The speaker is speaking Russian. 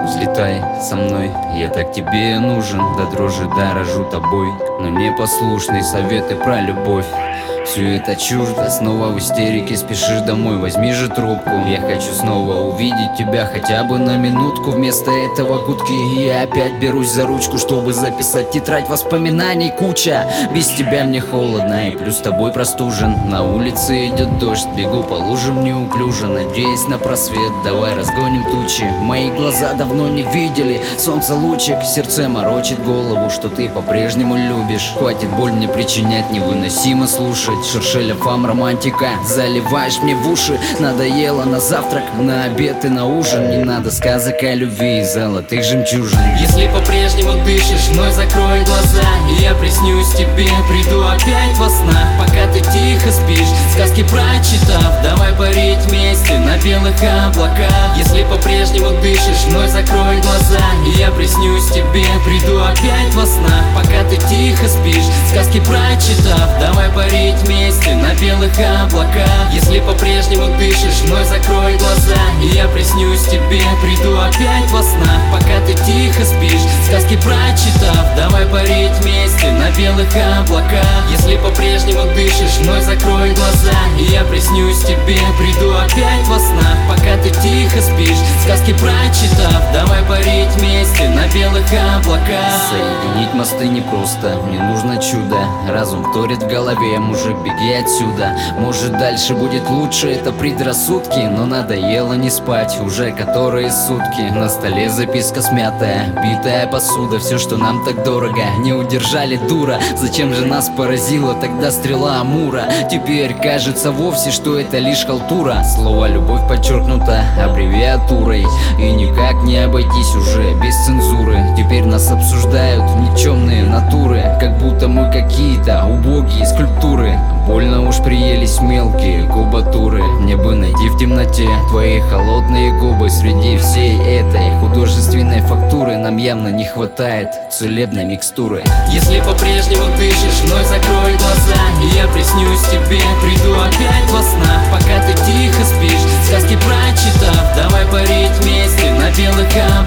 Взлетай со мной, я так тебе нужен. До дрожи дорожу тобой, но непослушные советы про любовь. Все это чуждо, снова в истерике, спешишь домой, возьми же трубку. Я хочу снова увидеть тебя хотя бы на минутку. Вместо этого гудки, я опять берусь за ручку, чтобы записать тетрадь воспоминаний куча. Без тебя мне холодно и плюс с тобой простужен. На улице идет дождь, бегу по лужам неуклюже, надеясь на просвет, давай разгоним тучи. Мои глаза давно не видели солнца лучик, сердце морочит голову, что ты по-прежнему любишь. Хватит боль мне причинять, невыносимо слушать. Шершеля фам романтика, заливаешь мне в уши. Надоело на завтрак, на обед и на ужин. Не надо сказок о любви и золотых жемчужин. Если по-прежнему дышишь, вновь закрой глаза, и я приснюсь тебе, приду опять во снах. Пока ты тихо спишь, сказки прочитав, давай парить вместе на белых облаках. Если по-прежнему дышишь, вновь закрой глаза, и я приснюсь тебе, приду опять во снах. Пока ты тихо спишь, сказки прочитав, давай парить вместе на белых облаках. Если по-прежнему дышишь, вновь закрой глаза, и я приснюсь тебе, приду опять во снах. Пока ты тихо спишь, сказки прочитав, давай парить вместе на белых облаках. Если по-прежнему дышишь, вновь закрой глаза, и я приснюсь тебе, приду опять во снах. Пока ты тихо спишь, сказки прочитав, давай парить вместе на белых облаках. Соединить мосты непросто, мне нужно чудо. Разум вторит в голове, мужик, беги отсюда. Может дальше будет лучше, это предрассудки, но надоело не спать уже которые сутки. На столе записка смятая, битая посуда. Все, что нам так дорого, не удержали, дура. Зачем же нас поразила тогда стрела Амура? Теперь кажется вовсе, что это лишь халтура. Слово любовь подчеркнуто аббревиатурой, и никак не обойтись уже без цензуры. Теперь нас обсуждают никчемные натуры, как будто мы какие-то убогие скульптуры. Больно уж приелись мелкие кубатуры. Мне бы найти в темноте твои холодные губы. Среди всей этой художественной фактуры нам явно не хватает целебной микстуры. Если по-прежнему дышишь, вновь закрой глаза, и я приснюсь тебе, приду опять во снах. Пока ты тихо спишь, сказки прочитав, давай парить вместе на белых